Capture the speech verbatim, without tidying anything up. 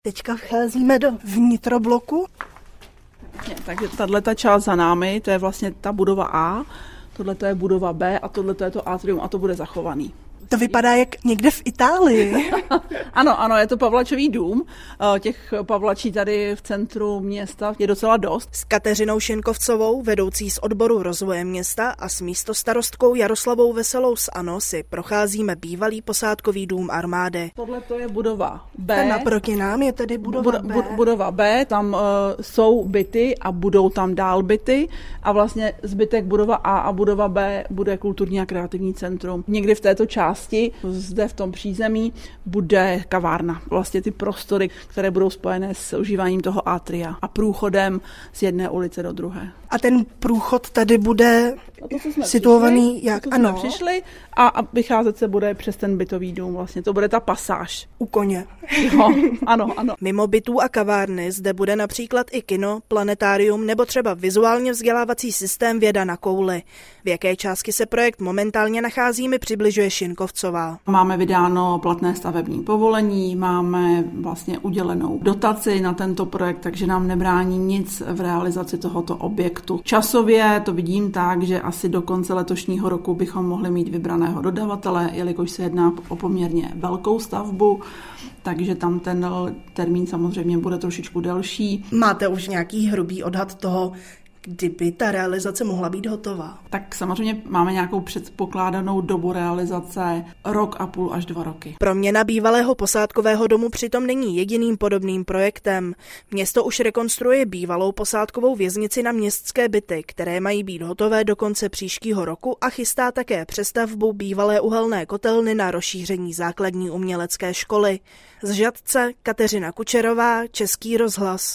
Teďka vcházíme do vnitrobloku. Takže tato část za námi, to je vlastně ta budova A, tohle je budova B a tohle je to atrium a to bude zachovaný. To vypadá jak někde v Itálii. Ano, ano, je to Pavlačový dům. Těch Pavlačí tady v centru města je docela dost. S Kateřinou Šinkovcovou, vedoucí z odboru rozvoje města, a s místostarostkou Jaroslavou Veselou z ANO si procházíme bývalý posádkový dům armády. Tohle to je budova B. A naproti nám je tedy budova Buda, B. Bu, budova B, tam uh, jsou byty a budou tam dál byty a vlastně zbytek budova A a budova B bude kulturní a kreativní centrum. Někdy v této části zde v tom přízemí bude kavárna. Vlastně ty prostory, které budou spojené s užíváním toho atria a průchodem z jedné ulice do druhé. A ten průchod tady bude situovaný přišli, jak? Ano. Jsme přišli a, a vycházet se bude přes ten bytový dům. Vlastně to bude ta pasáž. U koně. Jo, ano, ano. Mimo bytů a kavárny zde bude například i kino, planetárium nebo třeba vizuálně vzdělávací systém Věda na kouli. V jaké části se projekt momentálně nachází, mi přibližuje Šinkovcová. Máme vydáno platné stavební povolení, máme vlastně udělenou dotaci na tento projekt, takže nám nebrání nic v realizaci tohoto objektu. Časově to vidím tak, že asi do konce letošního roku bychom mohli mít vybraného dodavatele, jelikož se jedná o poměrně velkou stavbu, takže tam ten termín samozřejmě bude trošičku delší. Máte už nějaký hrubý odhad toho, kdyby ta realizace mohla být hotová? Tak samozřejmě máme nějakou předpokládanou dobu realizace rok a půl až dva roky. Proměna bývalého posádkového domu přitom není jediným podobným projektem. Město už rekonstruuje bývalou posádkovou věznici na městské byty, které mají být hotové do konce příštího roku, a chystá také přestavbu bývalé uhelné kotelny na rozšíření základní umělecké školy. Z Žatce Kateřina Kučerová, Český rozhlas.